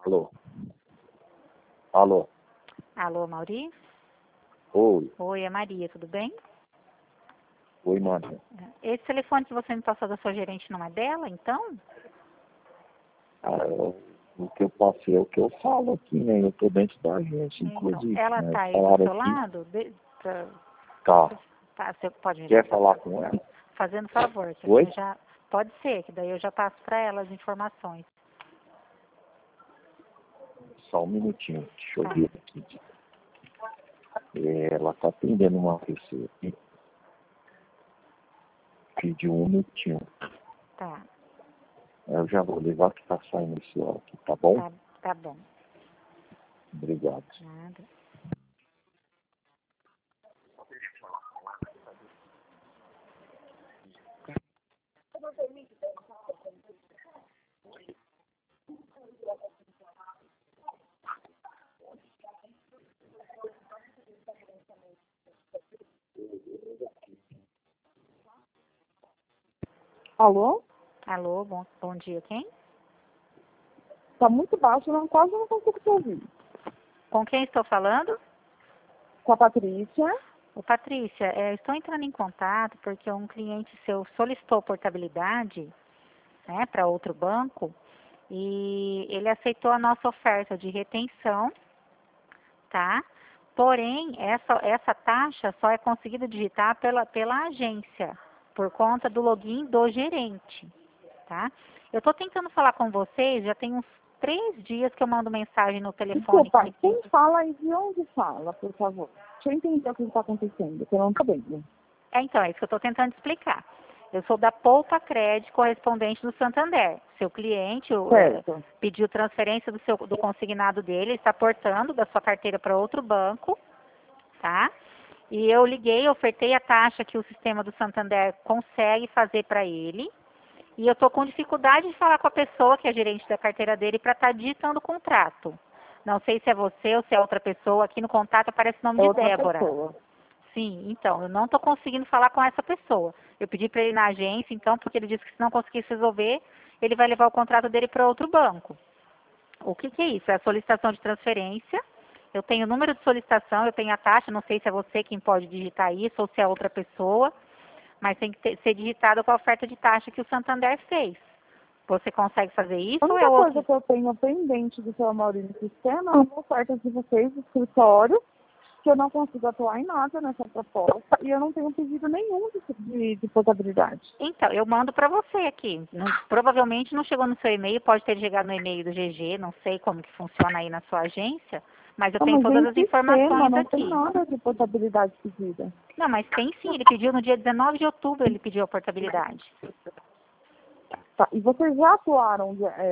Alô? Alô? Alô, Mauri? Oi. Oi, é Maria, tudo bem? Oi, Maria. Esse telefone que você me passou da sua gerente não é dela, então? O que eu passei é o que eu falo aqui, né? Eu tô dentro da agência, Então, inclusive. ela Né? tá aí do Falaram seu aqui. lado? Tá. Tá, você pode me Quer passar, falar com ela? fazendo favor, que assim Oi? eu já... Pode ser, que daí eu já passo para ela as informações. Só um minutinho. Deixa eu Tá, ver aqui. Ela tá atendendo uma pessoa aqui. Pediu um minutinho. tá, Eu já vou levar que tá saindo esse hora aqui, tá bom? tá bom. Obrigado. Nada. Alô? Alô, bom dia, quem? Tá muito baixo, quase não consigo te ouvir. Com quem estou falando? Com a Patrícia. Ô, Patrícia, estou entrando em contato porque um cliente seu solicitou portabilidade, né, para outro banco e ele aceitou a nossa oferta de retenção, tá? Porém, essa taxa só é conseguida digitar pela agência, por conta do login do gerente, tá? Eu estou tentando falar com vocês, já tem uns 3 dias que eu mando mensagem no telefone. Desculpa, quem fala e de onde fala, por favor? Deixa eu entender o que está acontecendo, que eu não estou vendo. Então, é isso que eu estou tentando explicar. Eu sou da Poupa Cred, correspondente do Santander. Seu cliente Certo. pediu transferência do consignado dele, ele está portando da sua carteira para outro banco, tá? E eu liguei, ofertei a taxa que o sistema do Santander consegue fazer para ele. E eu estou com dificuldade de falar com a pessoa que é gerente da carteira dele para estar digitando o contrato. Não sei se é você ou se é outra pessoa. Aqui no contato aparece o nome de Outra Débora. pessoa. Sim, então, eu não estou conseguindo falar com essa pessoa. Eu pedi para ele ir na agência, então, porque ele disse que se não conseguisse resolver, ele vai levar o contrato dele para outro banco. O que é isso? É a solicitação de transferência. Eu tenho o número de solicitação, eu tenho a taxa, não sei se é você quem pode digitar isso ou se é outra pessoa, mas tem que ser digitado com a oferta de taxa que o Santander fez. Você consegue fazer isso A ou é única outro? coisa que eu tenho pendente do seu Maurício no sistema é uma oferta de vocês do escritório, que eu não consigo atuar em nada nessa proposta e eu não tenho pedido nenhum de portabilidade. Então, eu mando para você aqui. Provavelmente não chegou no seu e-mail, pode ter chegado no e-mail do GG, não sei como que funciona aí na sua agência, mas eu tenho Mas todas em as sistema informações não tem aqui. nada de portabilidade pedida. Não, mas tem sim, ele pediu no dia 19 de outubro, ele pediu a portabilidade. Tá, e vocês já atuaram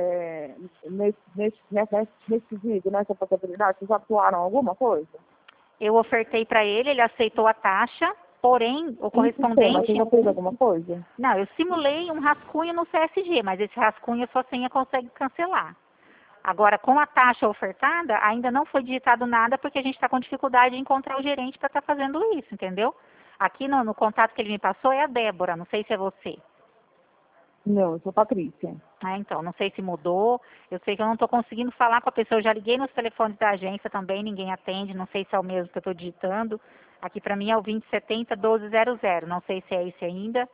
nesse vídeo, nessa portabilidade? Vocês já atuaram alguma coisa? Eu ofertei para ele, ele aceitou a taxa, porém, o Em sistema, correspondente... você já fez alguma coisa? Não, eu simulei um rascunho no CSG, mas esse rascunho a sua senha consegue cancelar. Agora, com a taxa ofertada, ainda não foi digitado nada porque a gente está com dificuldade de encontrar o gerente para estar fazendo isso, entendeu? Aqui no contato que ele me passou é a Débora, não sei se é você. Não, eu sou Patrícia. Ah, então, não sei se mudou, eu sei que eu não estou conseguindo falar com a pessoa, eu já liguei nos telefones da agência também, ninguém atende, não sei se é o mesmo que eu estou digitando. Aqui para mim é o 2070-1200, não sei se é esse ainda.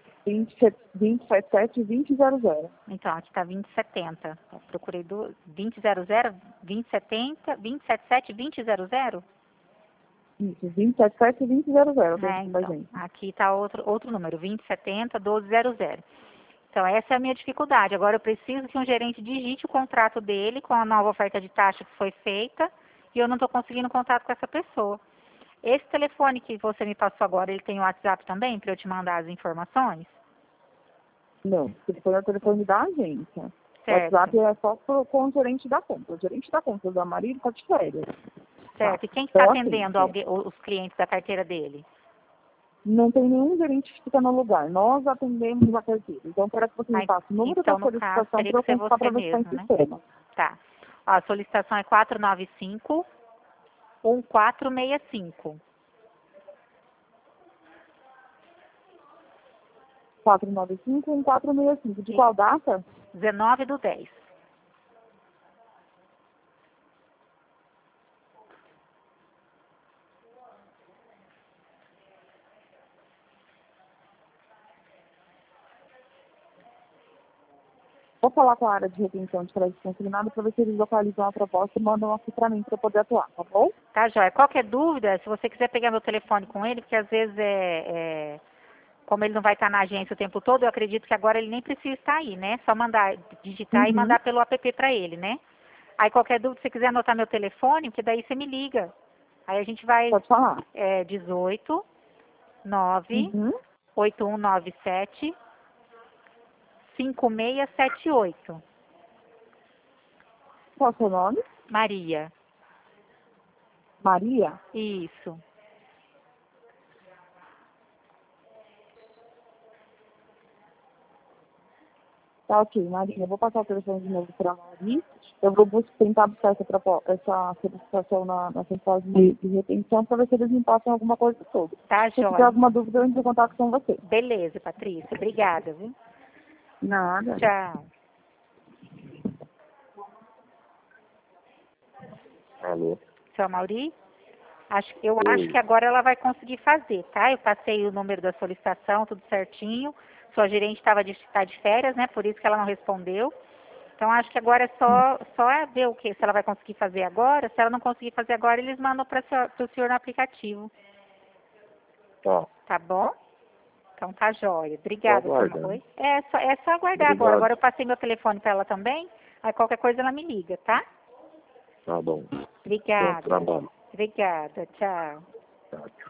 277-2000. Então, aqui está 2070. Eu procurei 2000, 2070, 277-2000? Isso, 277-2000 dentro da Então, gente. aqui está outro número, 2070-1200. Então, essa é a minha dificuldade. Agora, eu preciso que um gerente digite o contrato dele com a nova oferta de taxa que foi feita e eu não estou conseguindo contato com essa pessoa. Esse telefone que você me passou agora, ele tem o WhatsApp também para eu te mandar as informações? Não, o telefone é o telefone da agência. O Certo, WhatsApp é só com o gerente da conta. O gerente da conta do marido está de férias. certo. Tá? E quem está Então, atendendo assim, os clientes da carteira dele? não tem nenhum gerente que fica no lugar. Nós atendemos a carteira. Então, para que você me Ah, passe o número da então, no caso, solicitação teria para que eu ser consultar você para ver se está em mesmo, né? sistema. Tá. Ó, a solicitação é 495-1465. 495-1465. De qual data? 19/10. vou falar com a área de retenção de crédito consignado para ver se eles localizam a proposta e mandam aqui para mim para poder atuar, tá bom? Tá, joia. Qualquer dúvida, se você quiser pegar meu telefone com ele, porque às vezes como ele não vai estar na agência o tempo todo, eu acredito que agora ele nem precisa estar aí, né? Só mandar, digitar e mandar pelo app para ele, né? Aí qualquer dúvida, se você quiser anotar meu telefone, porque daí você me liga. Aí a gente vai... Pode falar. 18 9 8197 5678. Qual é o seu nome? Maria. Maria? Isso. Tá ok, Maria. Eu vou passar o telefone de novo para a Maria. Eu vou tentar buscar essa solicitação na central de retenção para ver se eles me passam alguma coisa sobre. Tá, Se tiver joia. alguma dúvida, eu entro em contato com você. Beleza, Patrícia. Obrigada, viu? Nada. Tchau. Alô? Seu Mauri? Eu acho que agora ela vai conseguir fazer, tá? Eu passei o número da solicitação, tudo certinho. Sua gerente tá de férias, né? Por isso que ela não respondeu. Então, acho que agora é só ver o que, se ela vai conseguir fazer agora. Se ela não conseguir fazer agora, eles mandam para o senhor no aplicativo. Tá. Tá bom? Então, tá jóia. Obrigada, Tô seu aguardando. Mauri. É só aguardar agora. Obrigado. Agora eu passei meu telefone para ela também. Aí, qualquer coisa, ela me liga, tá? Tá bom. Bom Obrigada. trabalho. Obrigada. Tchau. Tá, tchau.